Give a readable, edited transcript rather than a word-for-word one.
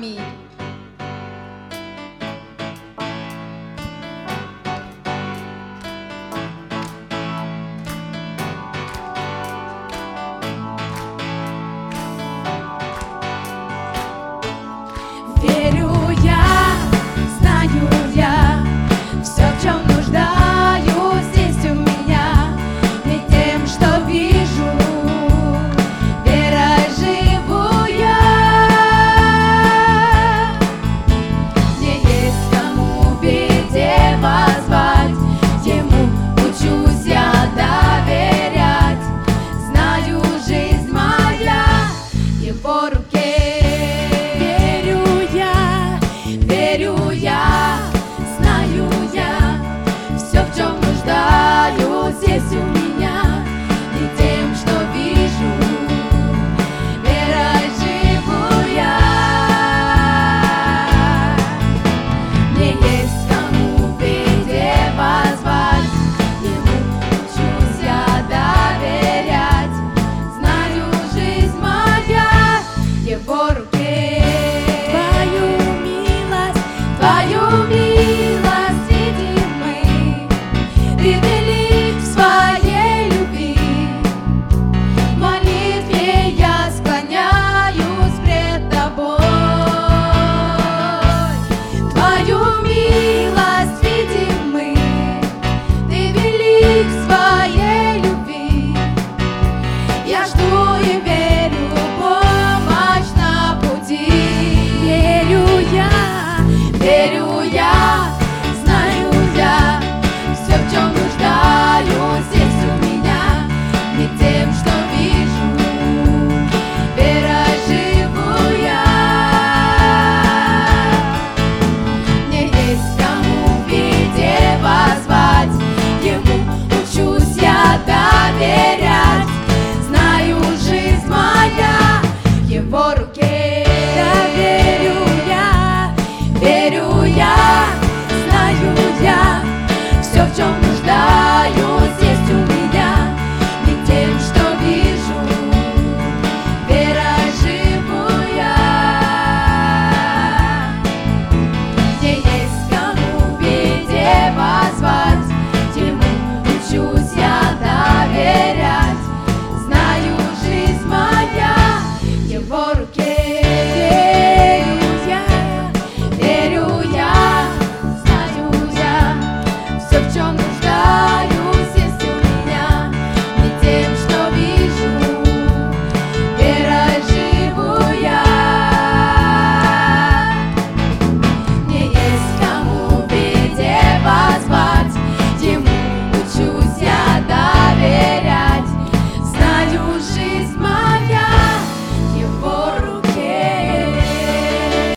Аминь. Верю я, знаю я, все, в чем нуждаюсь, здесь у меня. Ведь тем, что вижу, верой живу я. Мне есть кому в беде позвать, ему учусь я доверять. Знаю, жизнь моя в его руке. Верю я, знаю я, все, в чем нуждаюсь, здесь у меня. И тем, что вижу, верой живу я. Мне есть кому в беде позвать, ему учусь я доверять. Знаю, жизнь моя в его руке. Твою милость видим мы, Ты велик в своей любви. В молитве я склоняюсь пред Тобой. Твою милость видим мы, Ты велик в своей любви. Я жду и верю, помощь на пути. Верю я, верю